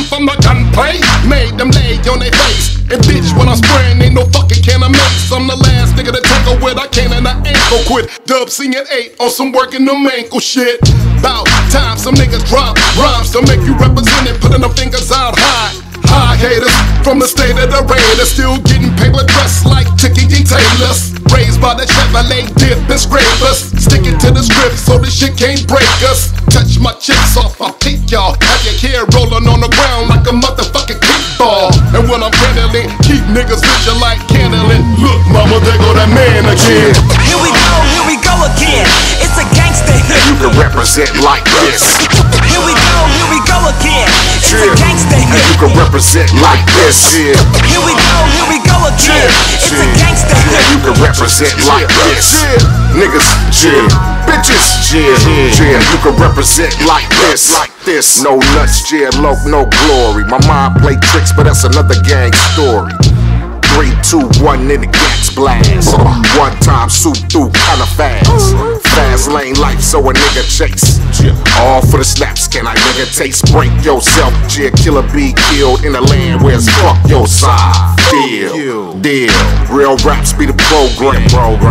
from the gunplay. Made them lay on their face. And bitch, when I'm spraying, ain't no fucking can of mace. I'm the last nigga to tangle with, I can't and I ain't gon' quit. Dub C and 8 on some working them ankle shit. Bout time some niggas drop rhymes to make you represent it, putting them fingers out high. High haters from the state of the Raiders, still getting paper dressed like Tiki D. Taylors. Raised by the Chevrolet dip and scrapers, sticking to the script so this shit can't break us. Touch my chips off my feet, y'all. Have your hair rolling on the ground like a motherfucking kickball. And when I'm handling, keep niggas vision like candling. Look, mama, there go that man again. Here we go again. It's a gangster hit. You can represent like this. Here we go again. It's a gangster hit. You can represent like this. Here we go again. It's a gangster hit. You can represent like this. Niggas, bitches, you can represent like this. No nuts, loc, no glory. My mind play tricks, but that's another gang story. 3, 2, 1 in the gas blast. One time soup through kinda fast. Fast lane life, so a nigga chase. All for the snaps, can I nigga taste? Break yourself, killer be killed in a land where it's fuck your side. Deal. Real raps be the program.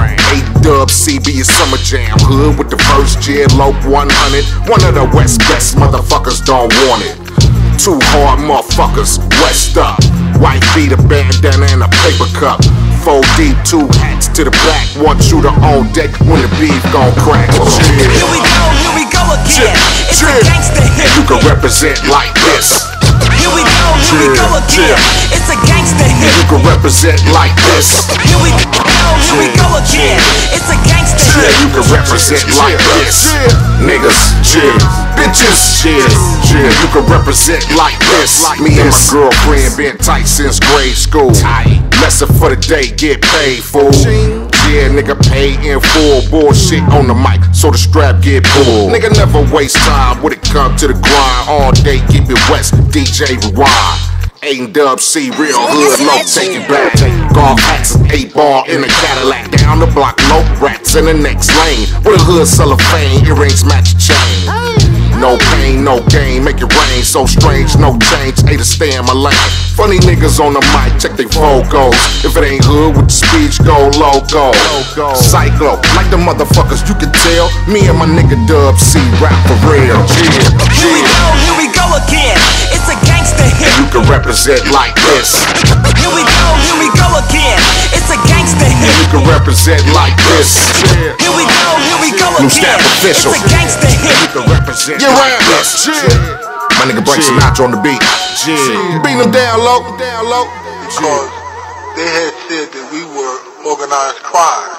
A-Dub C be your summer jam. Hood with the first loc 100. One of the West best motherfuckers don't want it. Two hard motherfuckers, West up. White beat, a bandana and a paper cup. 4 deep, 2 hats to the back. One shooter on deck when the beef gon' crack. Here we go again. It's a gangster hit. You can represent like this. Here we go again. It's a gangster hit. You can represent like this. Here we go again. It's a gangster hit. You can represent like this. Niggas, bitches, you can represent like this. Me and my girlfriend been tight since grade school. Lesson for the day, get paid, fool. Yeah, nigga pay in full. Bullshit on the mic, so the strap get pulled. Nigga never waste time when it come to the grind. All day keep it west, DJ rewind. A-Dub C, real hood, low, take it back. Golf hats, 8 ball in a Cadillac. Down the block, low rats in the next lane. With a hood cellophane, earrings match the chain. No pain, no gain, make it rain. So strange, no change, A to stay in my lane. Funny niggas on the mic, check they vocals. If it ain't hood with the speech, go loco. Cyclo, like the motherfuckers, you can tell. Me and my nigga Dub C rap for real. Here we go again. It's a gangster hit. You can represent like this. Here we go again. It's a gangster hit. You can represent like this. Here we go New again. Staff official. It's a gangster hit. You can represent like this. My nigga Break Sinatra on the beat. Beat them down low. Because they had said that we were organized crime.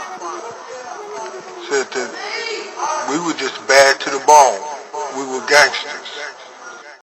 Said that we were just bad to the bone. We were gangsters.